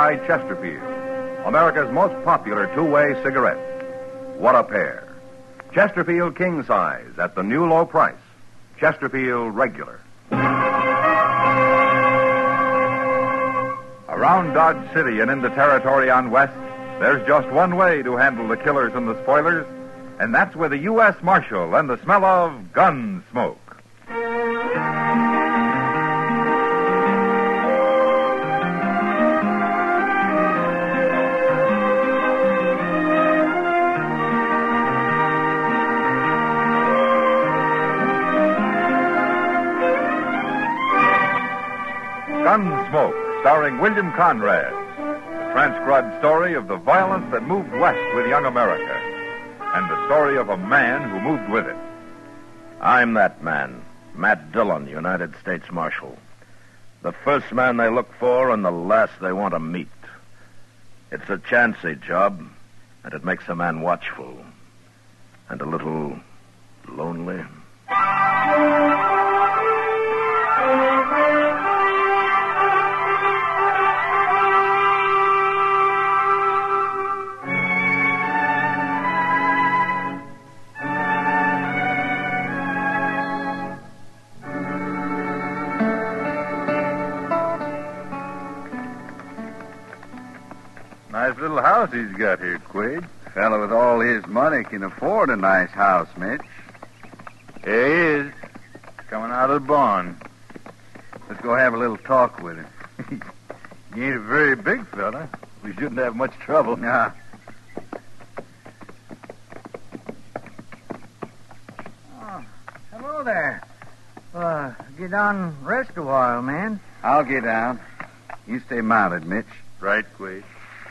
by Chesterfield, America's most popular two-way cigarette. What a pair. Chesterfield King Size at the new low price. Chesterfield Regular. Around Dodge City and into territory on West, there's just one way to handle the killers and the spoilers, and that's with a U.S. Marshal and the smell of gun smoke. Gunsmoke, starring William Conrad. A transcribed story of the violence that moved west with young America. And the story of a man who moved with it. I'm that man, Matt Dillon, United States Marshal. The first man they look for and the last they want to meet. It's a chancy job, and it makes a man watchful. And a little lonely. Nice little house he's got here, Quade. Fellow with all his money can afford a nice house, Mitch. Here he is, coming out of the barn. Let's go have a little talk with him. He ain't a very big fella. We shouldn't have much trouble. Nah. Oh, hello there. Get down and rest a while, man. I'll get down. You stay mounted, Mitch. Right, Quade.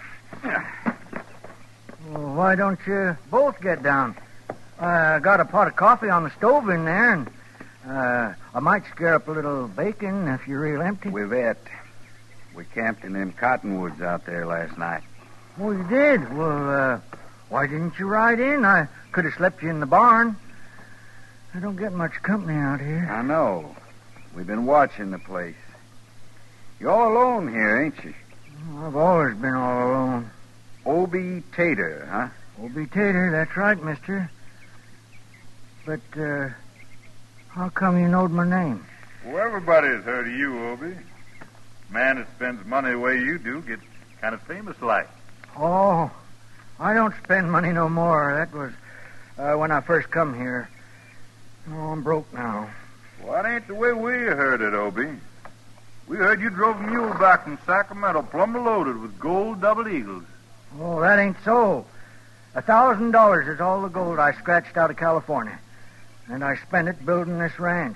Well, why don't you both get down? I got a pot of coffee on the stove in there, and I might scare up a little bacon if you're real empty. Wivette, we camped in them cottonwoods out there last night. Oh, you did? Well, why didn't you ride in? I could have slept you in the barn. I don't get much company out here. I know. We've been watching the place. You're all alone here, ain't you? I've always been all alone. Obie Tater, huh? Obie Tater, that's right, mister. But, how come you knowed my name? Well, everybody's heard of you, Obie. Man that spends money the way you do gets kind of famous like. Oh, I don't spend money no more. That was when I first come here. Oh, I'm broke now. Well, that ain't the way we heard it, Obie. We heard you drove a mule back from Sacramento plumb loaded with gold double eagles. Oh, that ain't so. $1,000 is all the gold I scratched out of California. And I spent it building this ranch.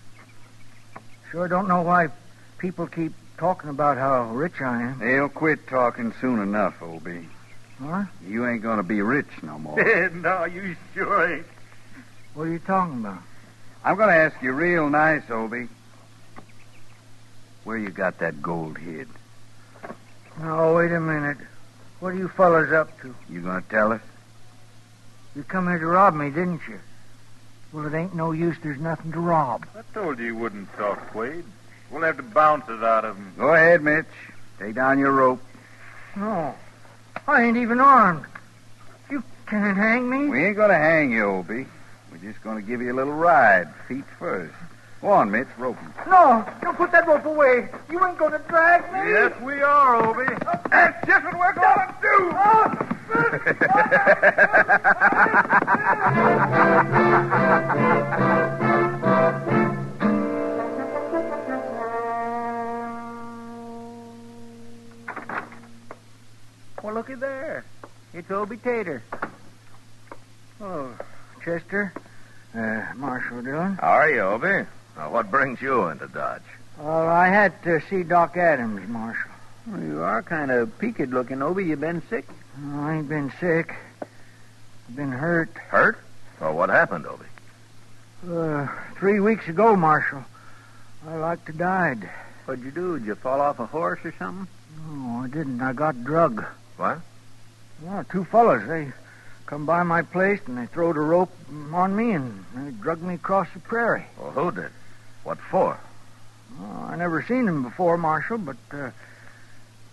Sure don't know why people keep talking about how rich I am. They'll quit talking soon enough, Obie. Huh? You ain't gonna be rich no more. No, you sure ain't. What are you talking about? I'm gonna ask you real nice, Obie. Where you got that gold hid? Now, wait a minute. What are you fellas up to? You gonna tell us? You come here to rob me, didn't you? Well, it ain't no use. There's nothing to rob. I told you wouldn't talk, Quade. We'll have to bounce it out of him. Go ahead, Mitch. Take down your rope. No. I ain't even armed. You can't hang me. We ain't gonna hang you, Obie. We're just gonna give you a little ride, feet first. Go on, Mitch, rope him. No, don't put that rope away. You ain't gonna drag me. Yes, we are, Obie. That's just what we're gonna do. Well, looky there. It's Obie Tater. Oh, Chester. Marshal Dillon. How are you, Obie? Now, what brings you into Dodge? Well, I had to see Doc Adams, Marshal. Well, you are kind of peaked looking, Obie. You been sick? Oh, I ain't been sick. I've been hurt. Hurt? Well, what happened, Obie? 3 weeks ago, Marshal. I like to died. What'd you do? Did you fall off a horse or something? No, I didn't. I got drug. What? Well, 2 fellas. They come by my place and they throwed a rope on me and they drugged me across the prairie. Well, who did? What for? Oh, I never seen them before, Marshal, but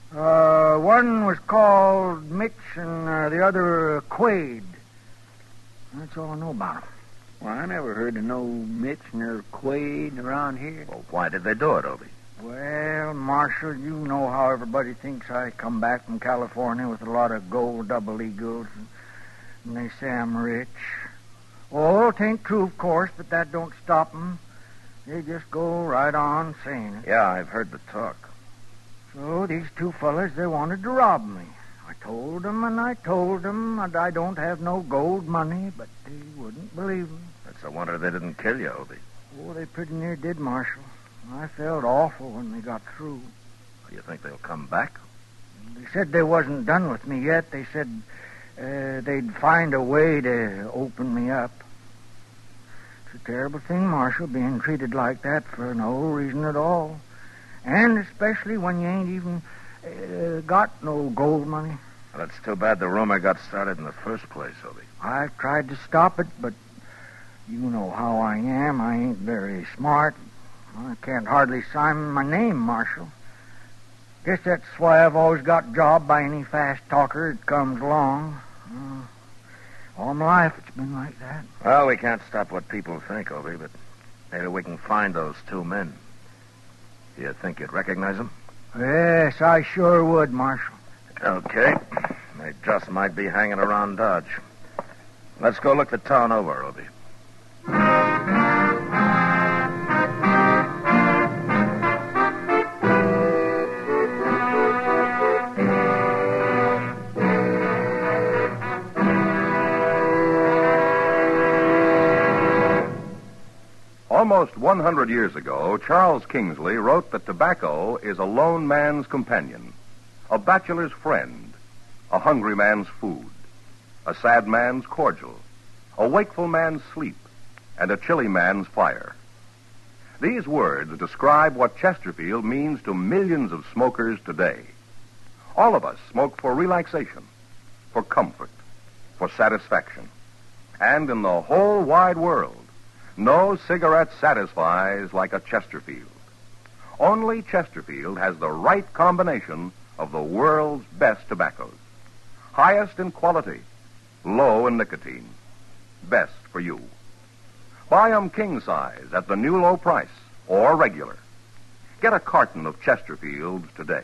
One was called Mitch and the other Quaid. That's all I know about 'em. Well, I never heard of no Mitch nor Quaid around here. Well, why did they do it, Obie? Well, Marshal, you know how everybody thinks I come back from California with a lot of gold double eagles, and they say I'm rich. Oh, it ain't true, of course, but that don't stop 'em. They just go right on saying it. Yeah, I've heard the talk. So these two fellas, they wanted to rob me. I told them and I told them that I don't have no gold money, but they wouldn't believe me. It's a wonder they didn't kill you, Obie. Oh, they pretty near did, Marshal. I felt awful when they got through. You think they'll come back? They said they wasn't done with me yet. They said they'd find a way to open me up. It's a terrible thing, Marshal, being treated like that for no reason at all. And especially when you ain't even got no gold money. Well, it's too bad the rumor got started in the first place, Obie. I tried to stop it, but you know how I am. I ain't very smart. I can't hardly sign my name, Marshal. Guess that's why I've always got jobbed by any fast talker that comes along. All my life it's been like that. Well, we can't stop what people think, Obie, but maybe we can find those two men. Do you think you'd recognize them? Yes, I sure would, Marshal. Okay. They just might be hanging around Dodge. Let's go look the town over, Obie. Almost 100 years ago, Charles Kingsley wrote that tobacco is a lone man's companion, a bachelor's friend, a hungry man's food, a sad man's cordial, a wakeful man's sleep, and a chilly man's fire. These words describe what Chesterfield means to millions of smokers today. All of us smoke for relaxation, for comfort, for satisfaction. And in the whole wide world, no cigarette satisfies like a Chesterfield. Only Chesterfield has the right combination of the world's best tobaccos. Highest in quality, low in nicotine. Best for you. Buy 'em king size at the new low price or regular. Get a carton of Chesterfields today.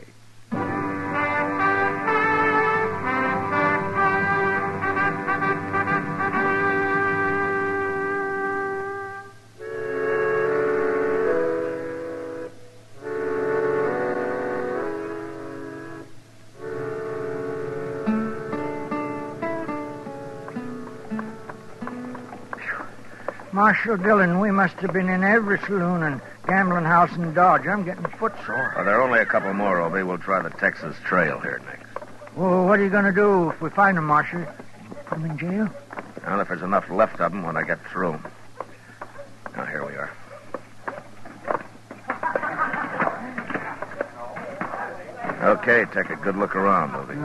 Marshal Dillon, we must have been in every saloon and gambling house in Dodge. I'm getting footsore. Well, there are only a couple more, Obie. We'll try the Texas Trail here next. Well, what are you going to do if we find them, Marshal? Put them in jail? Well, if there's enough left of them when I get through. Now, here we are. Okay, take a good look around, Obie.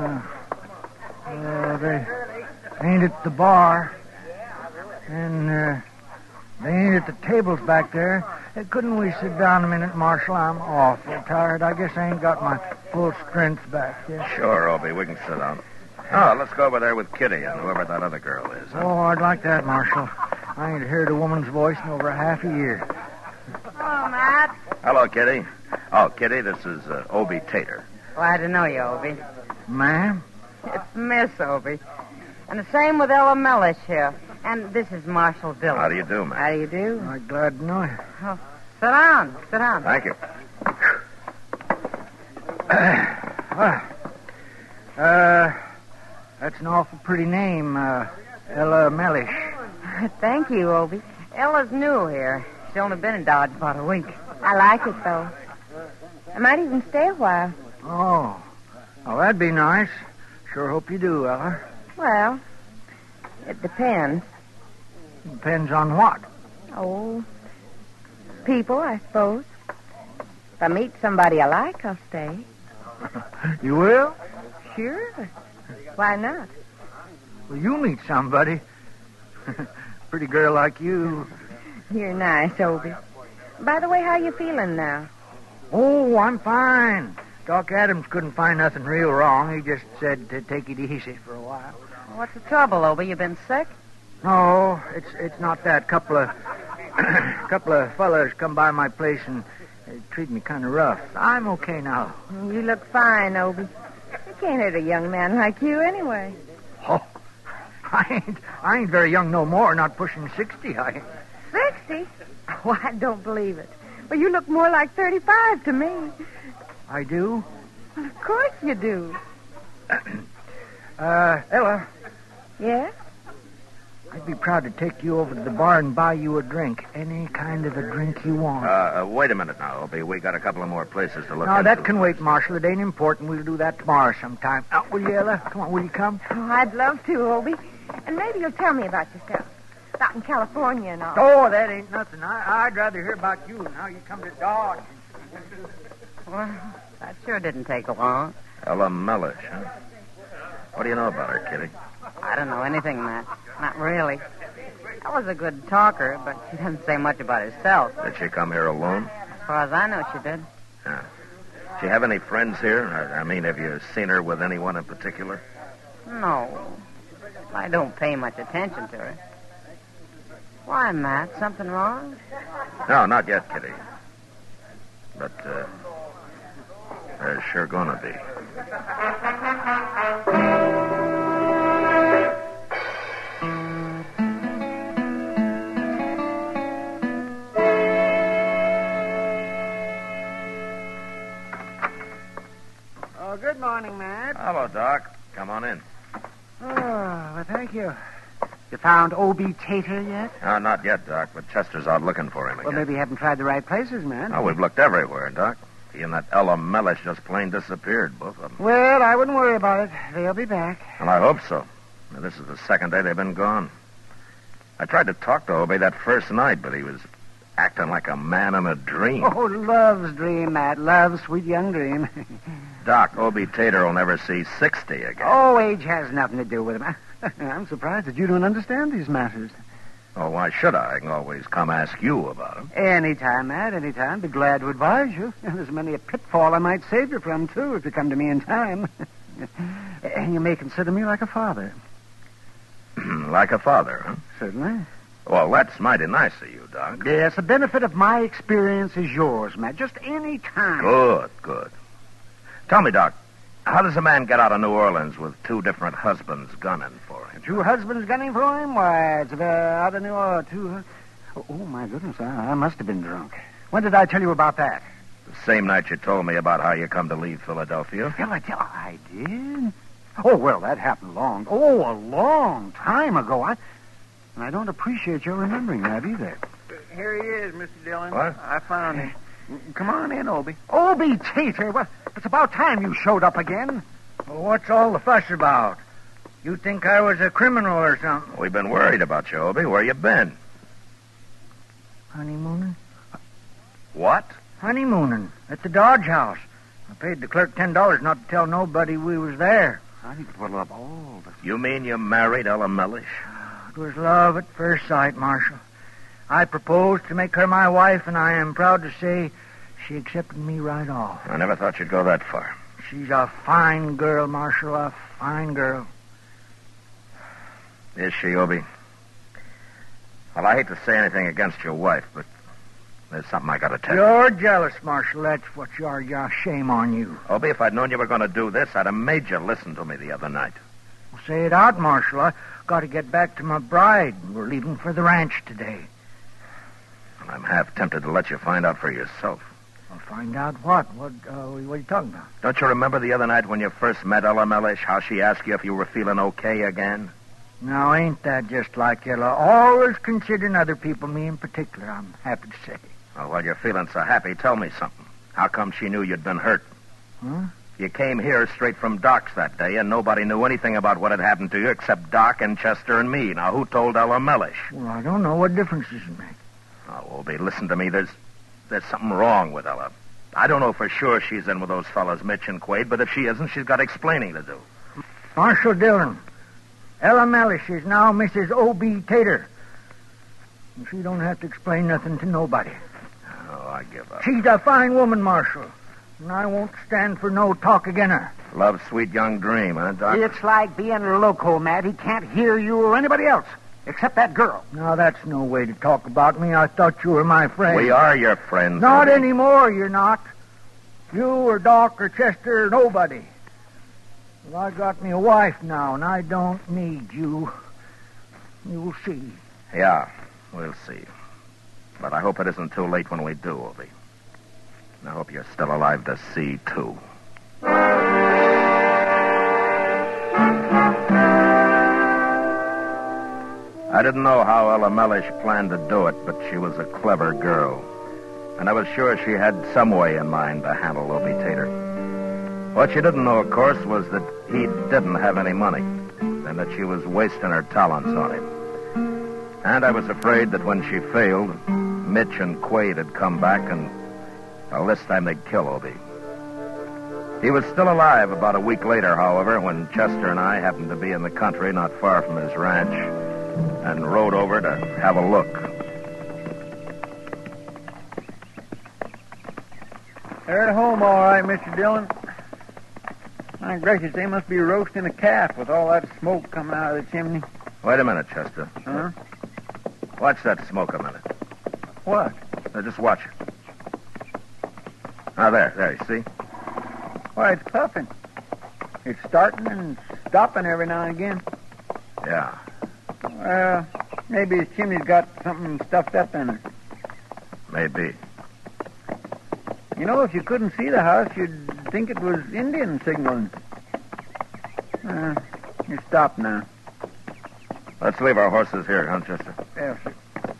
They ain't at the bar. And, they ain't at the tables back there. Couldn't we sit down a minute, Marshal? I'm awful tired. I guess I ain't got my full strength back yet. Sure, Obie. We can sit down. Oh, let's go over there with Kitty and whoever that other girl is. Huh? Oh, I'd like that, Marshal. I ain't heard a woman's voice in over half a year. Hello, Matt. Hello, Kitty. Oh, Kitty, this is Obie Tater. Glad to know you, Obie. Ma'am? It's Miss Obie. And the same with Ella Mellish here. And this is Marshal Dillon. How do you do, man? How do you do? I'm glad to know you. Oh, sit down. Sit down. Thank you. That's an awful pretty name, Ella Mellish. Thank you, Obie. Ella's new here. She's only been in Dodge about a week. I like it, though. I might even stay a while. Oh. Oh, that'd be nice. Sure hope you do, Ella. Well, it depends. Depends on what? Oh, people, I suppose. If I meet somebody I like, I'll stay. You will? Sure. Why not? Well, you meet somebody. Pretty girl like you. You're nice, Obie. By the way, how you feeling now? Oh, I'm fine. Doc Adams couldn't find nothing real wrong. He just said to take it easy for a while. What's the trouble, Obie? You been sick? No, it's not that. Couple of fellas come by my place and treat me kind of rough. I'm okay now. You look fine, Obie. You can't hurt a young man like you anyway. Oh, I ain't very young no more. Not pushing 60. 60? Oh, I don't believe it. Well, you look more like 35 to me. I do. Well, of course you do. Ella, Yes? I'd be proud to take you over to the bar and buy you a drink. Any kind of a drink you want. Wait a minute now, Obie. We got a couple of more places to look No, into. that can wait, Marshal. It ain't important. We'll do that tomorrow sometime. Will you, Ella? Come on, will you come? Oh, I'd love to, Obie. And maybe you'll tell me about yourself. Out in California and all. Oh, that ain't nothing. I'd rather hear about you and how you come to Dodge. Well, that sure didn't take long. Ella Mellish, huh? What do you know about her, Kitty? I don't know anything, Matt. Not really. I was a good talker, but she doesn't say much about herself. Did she come here alone? As far as I know, she did. Yeah. Does she have any friends here? I mean, have you seen her with anyone in particular? No. I don't pay much attention to her. Why, Matt? Something wrong? No, not yet, Kitty. But, there's sure gonna be. Oh, good morning, Matt. Hello, Doc. Come on in. Oh, well, thank you. You found Obie Tater yet? Not yet, Doc, but Chester's out looking for him again. Well, maybe you haven't tried the right places, man. Oh, we've looked everywhere, Doc. He and that Ella Mellish just plain disappeared, both of them. Well, I wouldn't worry about it. They'll be back. Well, I hope so. Now, this is the second day they've been gone. I tried to talk to Obie that first night, but he was acting like a man in a dream. Oh, love's dream, Matt. Love's sweet young dream. Doc, Obie Tater will never see 60 again. Oh, age has nothing to do with him. I'm surprised that you don't understand these matters. Oh, why should I? I can always come ask you about him. Anytime, Matt, anytime. Be glad to advise you. There's many a pitfall I might save you from, too, if you come to me in time. And you may consider me like a father. Like a father, huh? Certainly. Well, that's mighty nice of you, Doc. Yes, the benefit of my experience is yours, Matt. Just any time. Good. Tell me, Doc, how does a man get out of New Orleans with two different husbands gunning for him? Two husbands gunning for him? Why, it's out of New Orleans. Oh, my goodness, I must have been drunk. When did I tell you about that? The same night you told me about how you come to leave Philadelphia. I did? Oh, well, that happened a long time ago. And I don't appreciate your remembering that either. Here he is, Mr. Dillon. What? I found him. Come on in, Obie. Obie Tater? Well, it's about time you showed up again. Well, what's all the fuss about? You think I was a criminal or something? We've been worried about you, Obie. Where you been? Honeymooning? What? Honeymooning at the Dodge House. I paid the clerk $10 not to tell nobody we was there. I think it will up all the... You mean you married Ella Mellish? It was love at first sight, Marshal. I proposed to make her my wife, and I am proud to say she accepted me right off. I never thought you'd go that far. She's a fine girl, Marshal, a fine girl. Is she, Obie? Well, I hate to say anything against your wife, but there's something I got to tell you. You're jealous, Marshal. That's what you are. Shame on you. Obie, if I'd known you were going to do this, I'd have made you listen to me the other night. Well, say it out, Marshal. I got to get back to my bride. We're leaving for the ranch today. And I'm half tempted to let you find out for yourself. I'll find out what? What are you talking about? Don't you remember the other night when you first met Ella Mellish, how she asked you if you were feeling okay again? Now, ain't that just like Ella? Always considering other people, me in particular, I'm happy to say. Well, while you're feeling so happy, tell me something. How come she knew you'd been hurt? Huh? You came here straight from Doc's that day, and nobody knew anything about what had happened to you except Doc and Chester and me. Now, who told Ella Mellish? Well, I don't know. What difference does it make? Oh, Obie, listen to me. There's something wrong with Ella. I don't know for sure she's in with those fellas, Mitch and Quaid, but if she isn't, she's got explaining to do. Marshal Dillon, Ella Mellish is now Mrs. O.B. Tater. And she don't have to explain nothing to nobody. Oh, I give up. She's a fine woman, Marshal. And I won't stand for no talk again her. Love's sweet young dream, huh, Doc? It's like being loco, Matt. He can't hear you or anybody else, except that girl. Now, that's no way to talk about me. I thought you were my friend. We are your friends. Not Obie. anymore, you're not. You or Doc or Chester or nobody. Well, I got me a wife now, and I don't need you. You'll see. Yeah, we'll see. But I hope it isn't too late when we do, Obie. And I hope you're still alive to see, too. I didn't know how Ella Mellish planned to do it, but she was a clever girl. And I was sure she had some way in mind to handle Obie Tater. What she didn't know, of course, was that he didn't have any money, and that she was wasting her talents on him. And I was afraid that when she failed, Mitch and Quaid had come back, and, well, this time they'd kill Obie. He was still alive about a week later, however, when Chester and I happened to be in the country not far from his ranch, and rode over to have a look. They're at home, all right, Mr. Dillon. My gracious, they must be roasting a calf with all that smoke coming out of the chimney. Wait a minute, Chester. Huh? Watch that smoke a minute. What? Now, just watch it. Now, there, you see? Why, it's puffing. It's starting and stopping every now and again. Yeah. Well, maybe his chimney's got something stuffed up in it. Maybe. You know, if you couldn't see the house, you'd think it was Indian signaling. You're stopped now. Let's leave our horses here, huh, Chester? Yes, sir.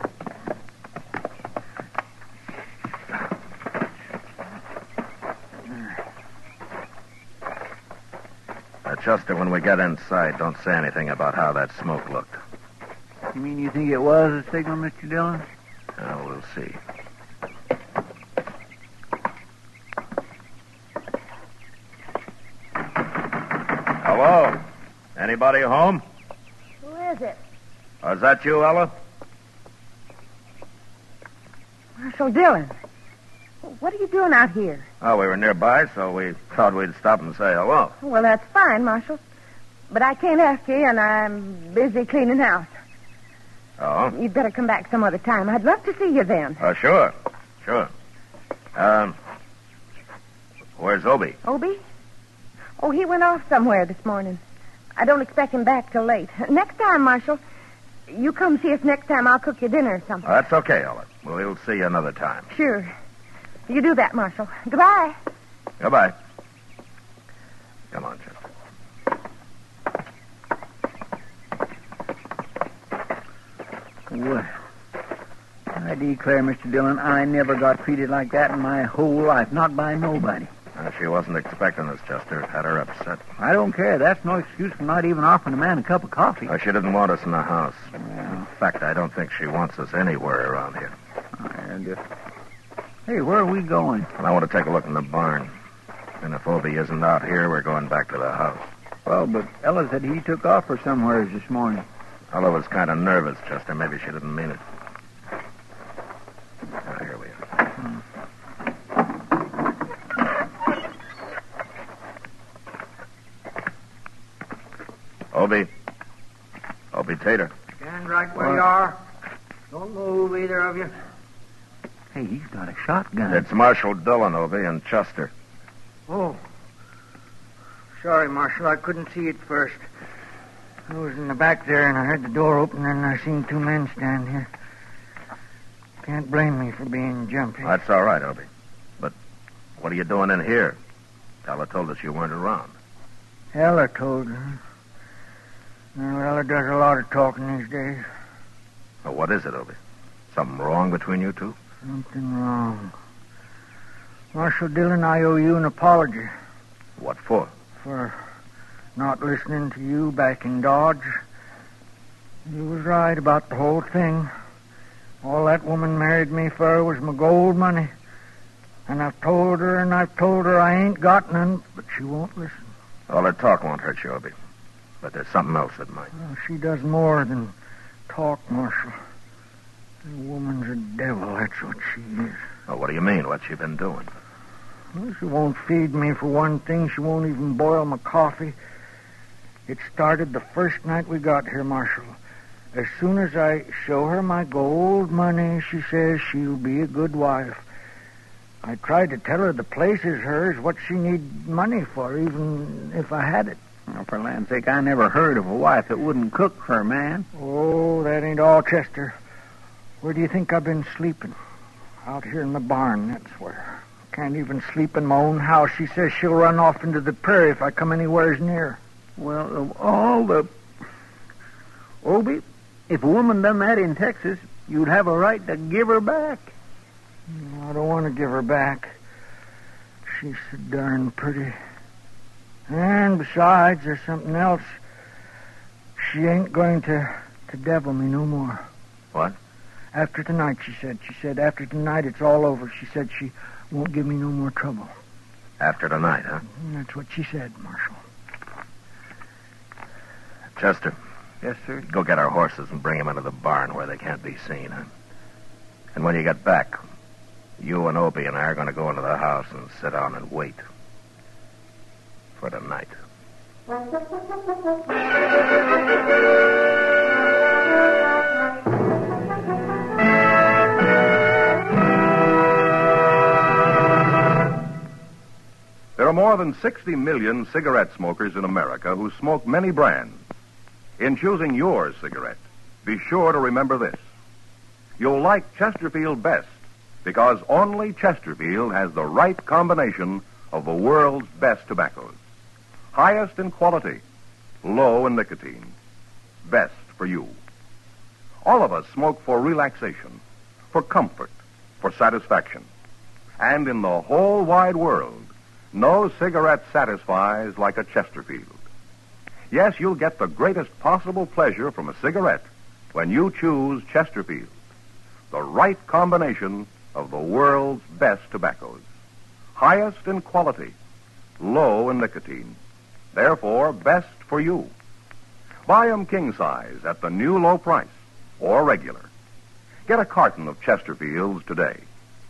Chester, when we get inside, don't say anything about how that smoke looked. You mean you think it was a signal, Mr. Dillon? Well, we'll see. Hello? Anybody home? Who is it? Is that you, Ella? Marshal Dillon. What are you doing out here? Oh, we were nearby, so we thought we'd stop and say hello. Well, that's fine, Marshal. But I can't ask you, and I'm busy cleaning house. Oh? You'd better come back some other time. I'd love to see you then. Sure. Where's Obie? Obie? Oh, he went off somewhere this morning. I don't expect him back till late. Next time, Marshal, you come see us next time. I'll cook you dinner or something. That's okay, Ella. We'll see you another time. Sure. You do that, Marshal. Goodbye. Goodbye. Come on, Chester. Well, I declare, Mr. Dillon, I never got treated like that in my whole life. Not by nobody. She wasn't expecting us, Chester. It had her upset. I don't care. That's no excuse for not even offering a man a cup of coffee. She didn't want us in the house. In fact, I don't think she wants us anywhere around here. Hey, where are we going? Well, I want to take a look in the barn. And if Obie isn't out here, we're going back to the house. Well, but Ella said he took off for somewhere this morning. Ella was kind of nervous, Chester. Maybe she didn't mean it. Here we are. Obie Tater. Stand right where you are. Don't move, either of you. Hey, he's got a shotgun. It's Marshal Dillon, Obie, and Chester. Oh. Sorry, Marshal. I couldn't see it first. I was in the back there, and I heard the door open, and I seen two men stand here. Can't blame me for being jumpy. That's all right, Obie. But what are you doing in here? Ella told us you weren't around. Ella told her. Well, Ella does a lot of talking these days. Well, what is it, Obie? Something wrong between you two? Something wrong. Marshal Dillon, I owe you an apology. What for? For not listening to you back in Dodge. You was right about the whole thing. All that woman married me for was my gold money. And I've told her I ain't got none, but she won't listen. All her talk won't hurt you, Obie. But there's something else that might. Well, she does more than talk, Marshal. The woman's a devil, that's what she is. Well, what do you mean? What's she been doing? Well, she won't feed me for one thing. She won't even boil my coffee. It started the first night we got here, Marshal. As soon as I show her my gold money, she says she'll be a good wife. I tried to tell her the place is hers, what she need money for, even if I had it. Well, for land's sake, I never heard of a wife that wouldn't cook for a man. Oh, that ain't all, Chester. Where do you think I've been sleeping? Out here in the barn, that's where. Can't even sleep in my own house. She says she'll run off into the prairie if I come anywheres near. Well, of all the... Obie, if a woman done that in Texas, you'd have a right to give her back. I don't want to give her back. She's so darn pretty. And besides, there's something else. She ain't going to devil me no more. What? After tonight, she said. She said after tonight it's all over. She said she won't give me no more trouble. After tonight, huh? That's what she said, Marshal. Chester. Yes, sir? Go get our horses and bring them into the barn where they can't be seen, huh? And when you get back, you and Obie and I are going to go into the house and sit down and wait. For tonight. There are more than 60 million cigarette smokers in America who smoke many brands. In choosing your cigarette, be sure to remember this. You'll like Chesterfield best because only Chesterfield has the right combination of the world's best tobaccos. Highest in quality, low in nicotine. Best for you. All of us smoke for relaxation, for comfort, for satisfaction. And in the whole wide world, no cigarette satisfies like a Chesterfield. Yes, you'll get the greatest possible pleasure from a cigarette when you choose Chesterfield, the right combination of the world's best tobaccos. Highest in quality, low in nicotine. Therefore, best for you. Buy 'em king size at the new low price or regular. Get a carton of Chesterfields today.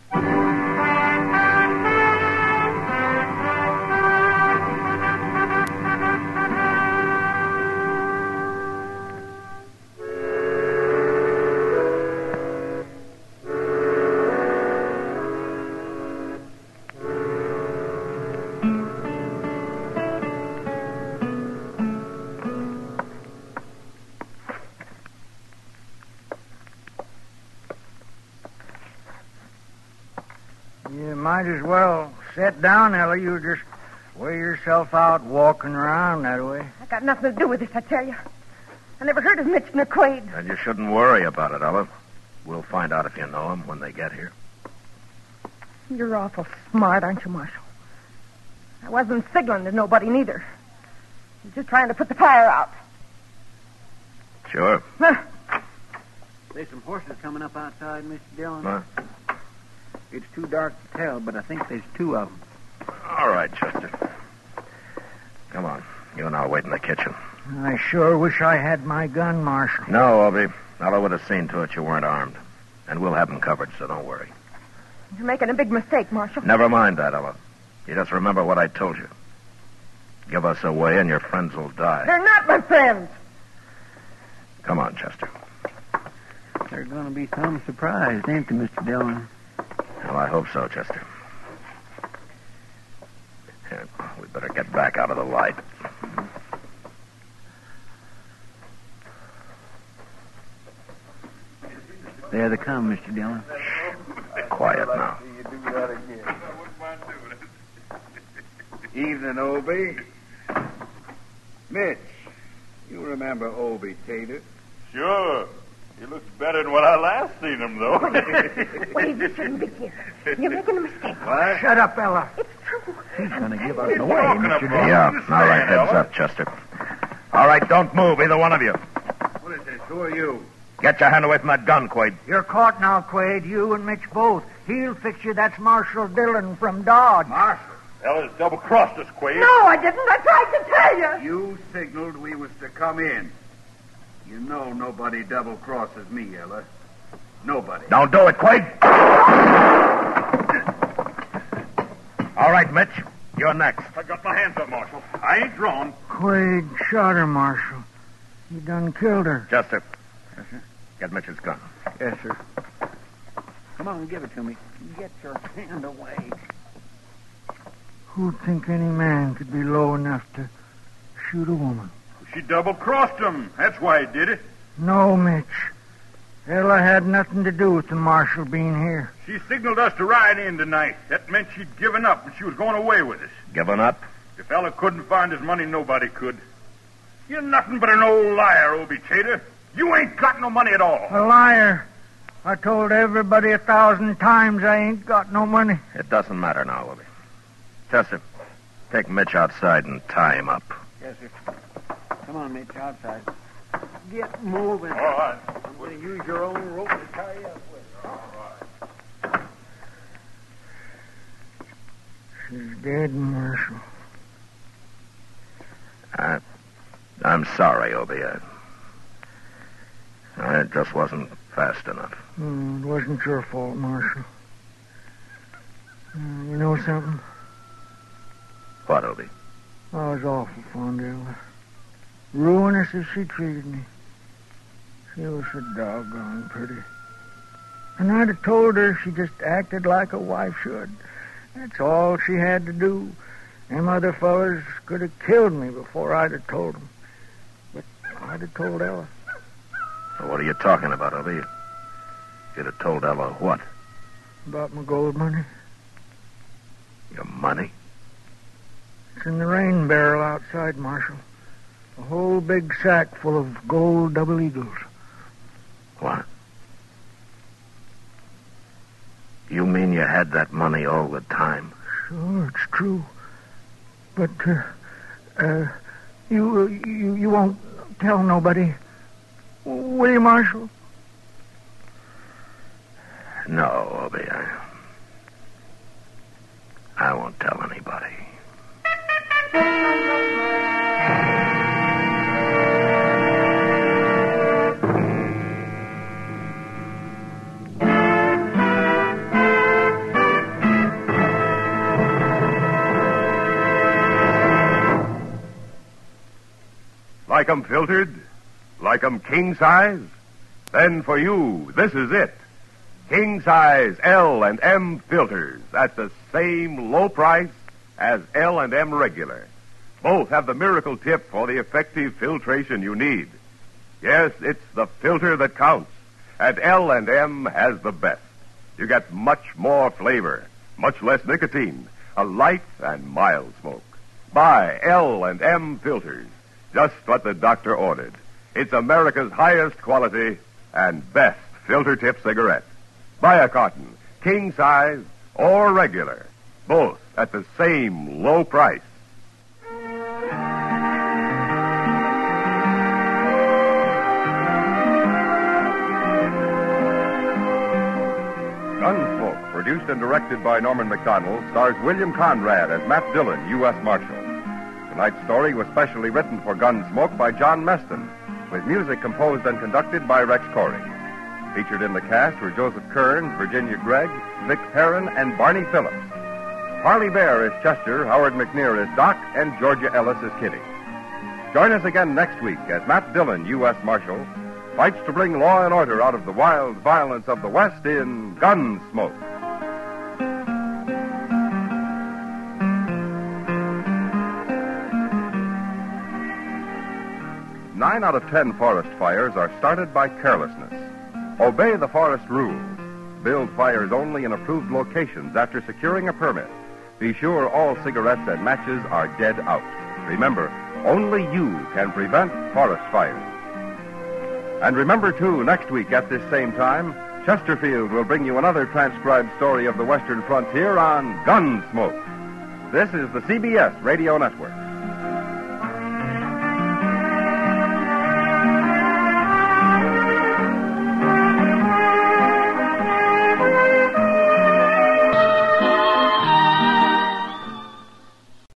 You might as well sit down, Ella. You just wear yourself out walking around that way. I got nothing to do with this, I tell you. I never heard of Mitch McQuaid. And you shouldn't worry about it, Ella. We'll find out if you know him when they get here. You're awful smart, aren't you, Marshal? I wasn't signaling to nobody, neither. I was just trying to put the fire out. Sure. There's some horses coming up outside, Mr. Dillon. Huh? It's too dark to tell, but I think there's two of them. All right, Chester. Come on. You and I'll wait in the kitchen. I sure wish I had my gun, Marshal. No, Obie. Ella would have seen to it you weren't armed. And we'll have them covered, so don't worry. You're making a big mistake, Marshal. Never mind that, Ella. You just remember what I told you. Give us away and your friends will die. They're not my friends. Come on, Chester. They're going to be some surprised, ain't they, Mr. Dillon? Well, I hope so, Chester. Here, we better get back out of the light. There they come, Mr. Dillon. Quiet now. You do that again. Evening, Obie. Mitch, you remember Obie Tater? Sure. He looks better than when I last seen him, though. Wait, you shouldn't be here. You're making a mistake. What? Shut up, Ella. It's true. He's going to give us away, Mr. Dillon. Yeah, all right, heads up, Chester. All right, don't move, either one of you. What is this? Who are you? Get your hand away from that gun, Quaid. You're caught now, Quaid. You and Mitch both. He'll fix you. That's Marshal Dillon from Dodge. Marshal. Ella's double-crossed us, Quaid. No, I didn't. I tried to tell you. You signaled we was to come in. You know nobody double-crosses me, Ella. Nobody. Don't do it, Quaid. All right, Mitch. You're next. I got my hands up, Marshal. I ain't drawn. Quaid shot her, Marshal. He done killed her. Chester, Yes, sir. get Mitch's gun. Yes, sir. Come on, give it to me. Get your hand away. Who'd think any man could be low enough to shoot a woman? She double-crossed him. That's why he did it. No, Mitch. Ella had nothing to do with the Marshal being here. She signaled us to ride in tonight. That meant she'd given up and she was going away with us. Given up? If Ella couldn't find his money, nobody could. You're nothing but an old liar, Obie Tater. You ain't got no money at all. A liar. I told everybody 1,000 times I ain't got no money. It doesn't matter now, Obie. Chester, take Mitch outside and tie him up. Yes, sir. Come on, Mitch, outside. Get moving. All right. I'm going to use your own rope to tie you up with. She's dead, Marshal. I'm sorry, Obie. I just wasn't fast enough. It wasn't your fault, Marshal. You know something? What, Obie? I was awful fond of Ella. Ruinous as she treated me. She was so doggone pretty. And I'd have told her she just acted like a wife should. That's all she had to do. Them other fellas could have killed me before I'd have told them. But I'd have told Ella. So what are you talking about, Obie? You'd have told Ella what? About my gold money. Your money? It's in the rain barrel outside, Marshal. A whole big sack full of gold double eagles. What? You mean you had that money all the time? Sure, it's true. But, you won't tell nobody, will you, Marshal? No, Obie, I won't tell anybody. Like 'em filtered? Like 'em king size? Then for you, this is it. King size L&M filters at the same low price as L&M regular. Both have the miracle tip for the effective filtration you need. Yes, it's the filter that counts, and L&M has the best. You get much more flavor, much less nicotine, a light and mild smoke. Buy L&M filters, just what the doctor ordered. It's America's highest quality and best filter tip cigarette. Buy a carton, king size or regular, both at the same low price. Gunsmoke, produced and directed by Norman McDonald, stars William Conrad as Matt Dillon, U.S. Marshal. Tonight's story was specially written for Gunsmoke by John Meston, with music composed and conducted by Rex Corey. Featured in the cast were Joseph Kearns, Virginia Gregg, Vic Perrin, and Barney Phillips. Harley Bear is Chester, Howard McNear is Doc, and Georgia Ellis is Kitty. Join us again next week as Matt Dillon, U.S. Marshal, fights to bring law and order out of the wild violence of the West in Gunsmoke. 9 out of 10 forest fires are started by carelessness. Obey the forest rules. Build fires only in approved locations after securing a permit. Be sure all cigarettes and matches are dead out. Remember, only you can prevent forest fires. And remember, too, next week at this same time, Chesterfield will bring you another transcribed story of the Western frontier on Gunsmoke. This is the CBS Radio Network.